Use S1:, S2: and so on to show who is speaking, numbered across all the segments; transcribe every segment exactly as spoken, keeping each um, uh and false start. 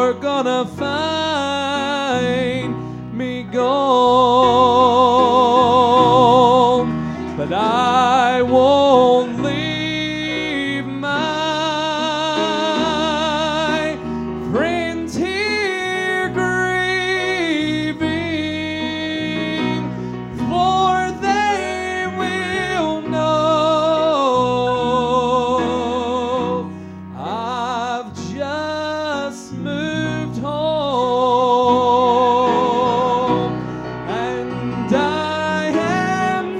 S1: you're gonna find me gone, but I won't leave my friends here grieving, for they will know I've just moved home, and I am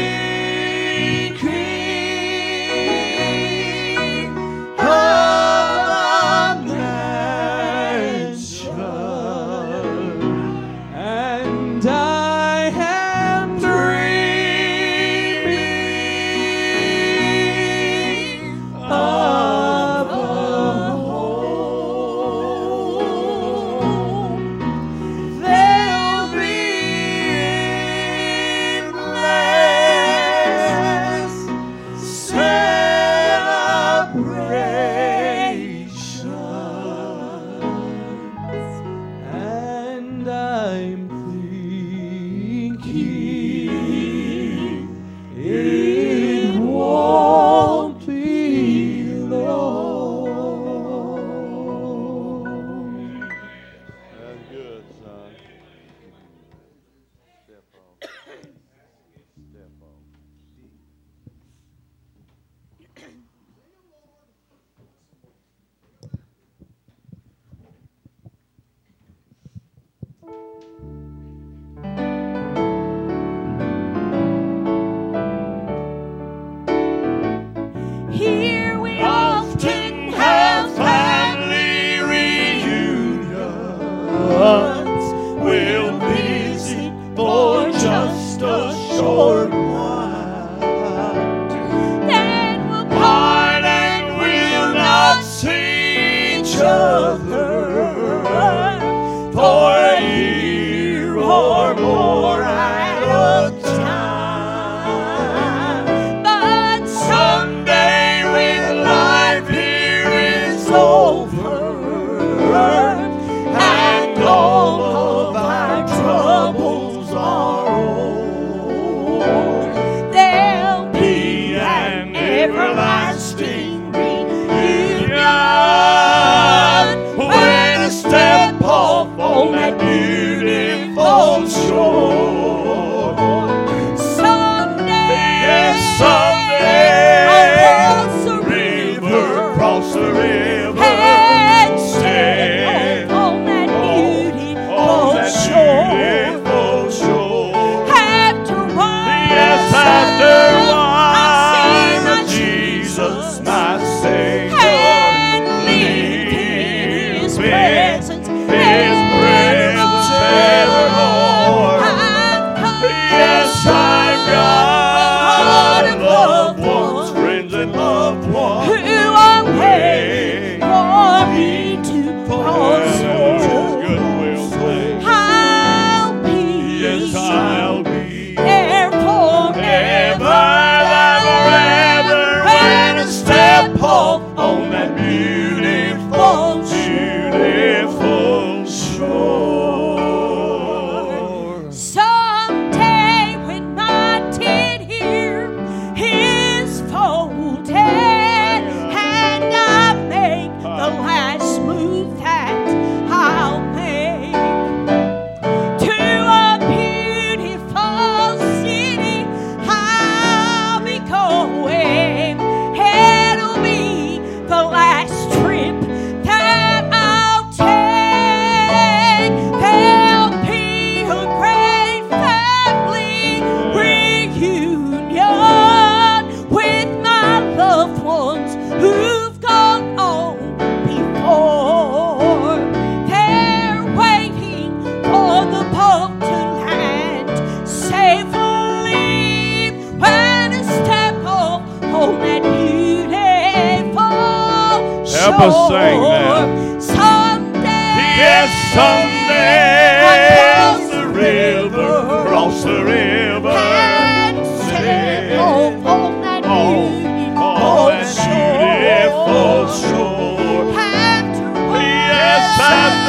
S1: thinking of a mansion, and I am dreaming of a home. There'll be endless celebrations, and I'm thinking it won't be long.
S2: That's good, son. Step on. Step on.
S3: Here we often have family reunions. We'll visit for just a short while. Then we'll part and we'll not see each other for a year or more at a time. But someday when life here is over and all of our troubles are over, there'll be an everlasting reunion when I step off on that beautiful shore. Someday, yes, someday, across the river, across the river, and step on that beautiful shore. Beautiful shore. After all, yes, after all, I see my Jesus, my Savior, and live in His presence, His presence evermore. I've come, yes, I've got loved ones, friends and loved ones who are waiting for me to console. I'll be, yes, I'll be there forever, ever, when I step off on that beautiful, beautiful shore. Someday when my tent here is folded and I make the last move that I'll make to a beautiful city I'll be going, it'll be the last trip that I'll take. There'll be a great family reunion with my loved ones who've gone on before. They're waiting for the boat to land safely when I step off on that beautiful shore.
S2: Help us sing now.
S3: Someday,
S2: Yes, someday,
S3: across
S2: the river, cross the river,
S3: and step off on that
S2: on,
S3: beautiful
S2: on that
S3: shore.
S2: beautiful shore.
S3: After all,
S2: Yes, after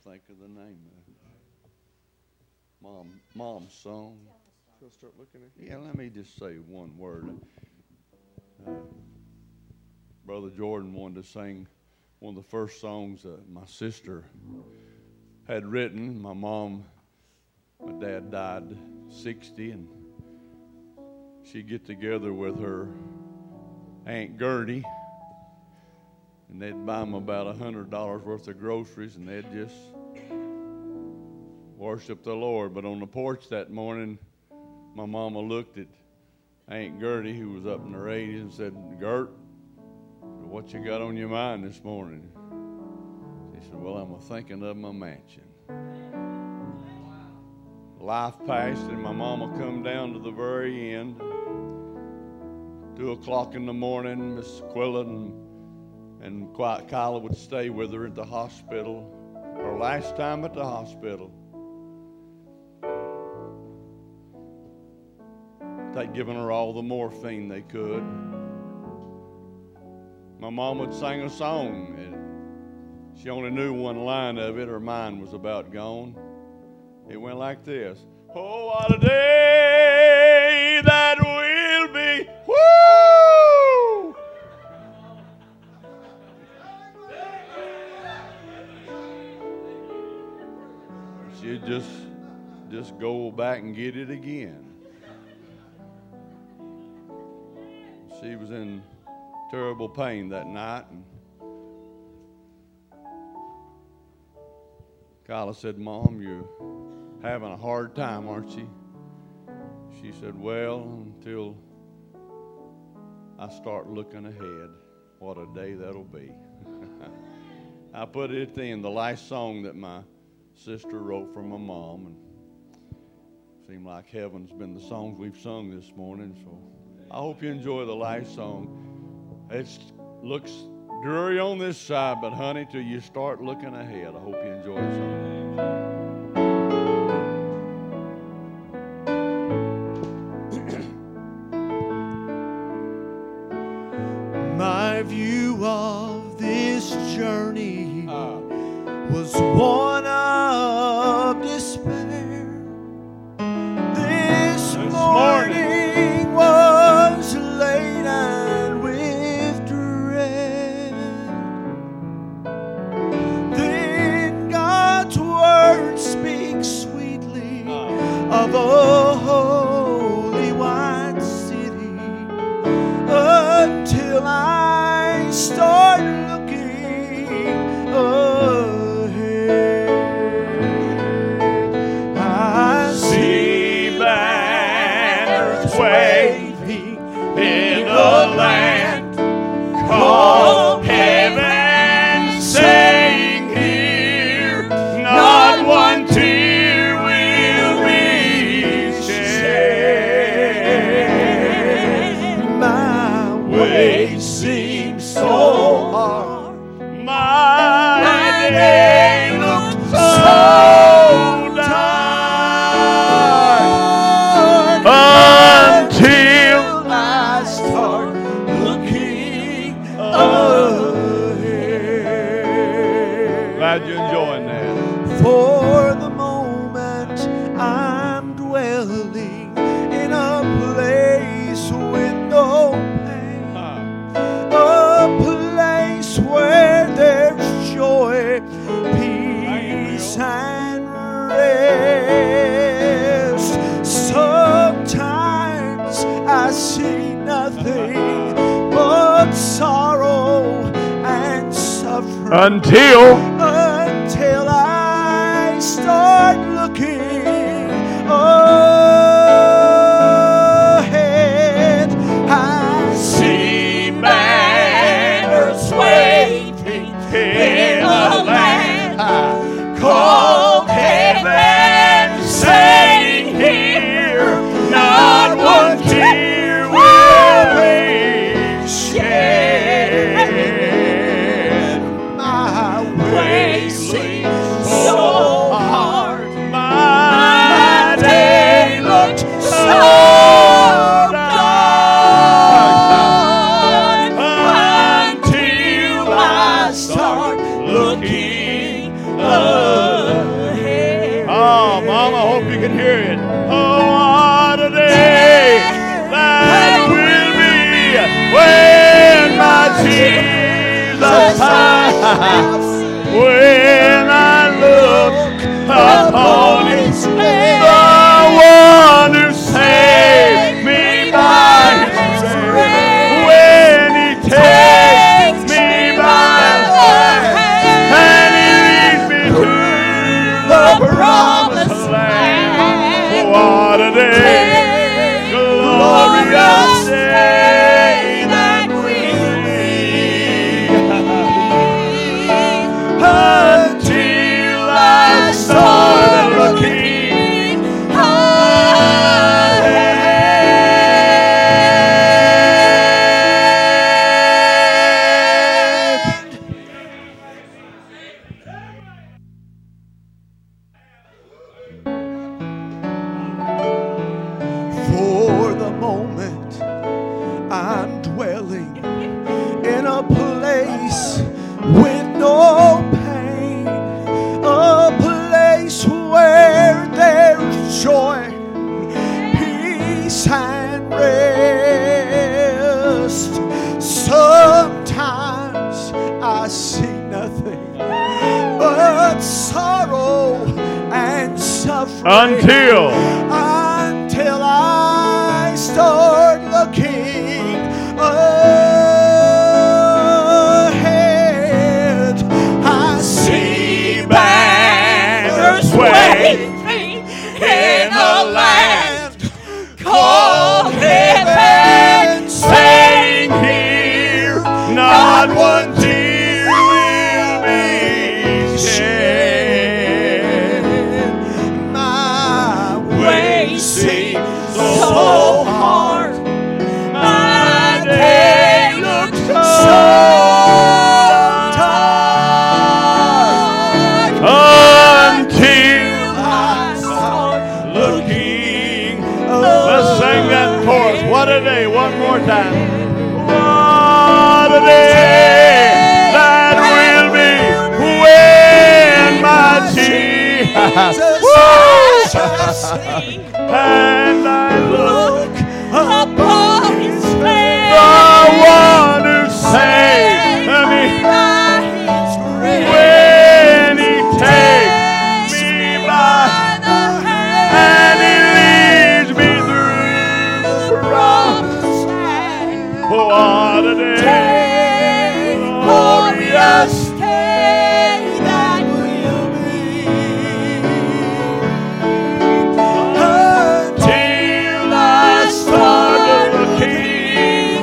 S4: think of the name of it. Mom, Mom's song.
S5: She'll start looking at you.
S4: Yeah, let me just say one word. Uh, Brother Jordan wanted to sing one of the first songs that my sister had written. My mom, my dad died sixty, and she'd get together with her Aunt Gertie, and they'd buy them about a hundred dollars worth of groceries, and they'd just worship the Lord. But on the porch that morning, my mama looked at Aunt Gertie, who was up in her eighties, and said, "Gert, what you got on your mind this morning?" She said, "Well, I'm a-thinking of my mansion." Life passed, and my mama come down to the very end. Two o'clock in the morning, Miss Quilla and, and Kyla would stay with her at the hospital. Her last time at the hospital. They'd given her all the morphine they could. My mom would sing a song, and she only knew one line of it. Her mind was about gone. It went like this. Oh, what a day that will be. Woo! She'd just, just go back and get it again. She was in terrible pain that night, and Kyla said, "Mom, you're having a hard time, aren't you?" She said, "Well, until I start looking ahead, what a day that'll be." I put it at the end, the last song that my sister wrote for my mom, and it seemed like heaven's been the songs we've sung this morning, so I hope you enjoy the last song. It looks dreary on this side, but honey, till you start looking ahead, I hope you enjoy the song.
S1: My view of this journey
S4: Uh,
S1: was one of despair. This,
S4: This
S1: morning was laden with dread. Then God's word speaks sweetly of a holy white city, until I start looking ahead. I
S2: See banners waving in the land called heaven, saying here, not one tear will be shed.
S1: my way seems so hard.
S2: My
S1: My
S2: day
S1: day
S2: looks
S1: looks
S2: so
S1: so
S2: dark
S1: dark
S2: until
S1: I start looking ahead.
S4: glad you're enjoying that.
S1: For the moment I'm dwelling in a place with no pain, a place where there's joy, peace, and rest. Sometimes I see nothing but sorrow and suffering,
S2: until
S1: until I start looking ahead. I see banners waving in a land called heaven, saying here, not one tear will be shed. My way seems so hard.
S2: When I look upon His face, the one who saved me by His grace. When He takes me by the hand and He leads me to the promised land. What a day, glorious day that will be, until I start looking ahead.
S1: For the moment, I'm dwelling in a place with no pain, a place where there's joy, peace, and rest. Sometimes I see nothing but sorrow and suffering
S2: Until
S1: until I start looking ahead. I see banners waving in a land called heaven, saying here not one tear will be shed. My way seems so hard, my day looks so dark, until I start looking.
S2: let's sing that chorus. What a day. One more time. What a day that will be when my Jesus and I look
S3: upon His face,
S2: the one who saved me when He takes me by and He leads me through the promised land. What a day, glorious
S3: day that will be,
S2: until I start looking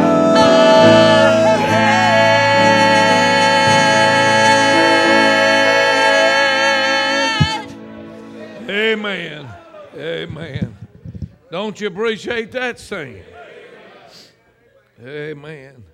S2: ahead.
S6: Amen. Amen. Don't you appreciate that singing? Amen.